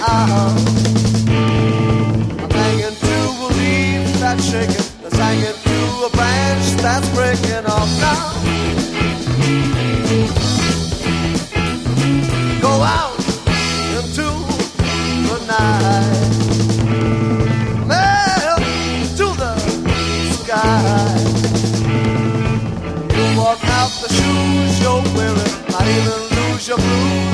out. I'm hanging to a leaf that's shaking, that's hanging to a branch that's breaking off now. Go out into the night, melt to the sky. You walk out the shoes you're wearing, might even lose your blues.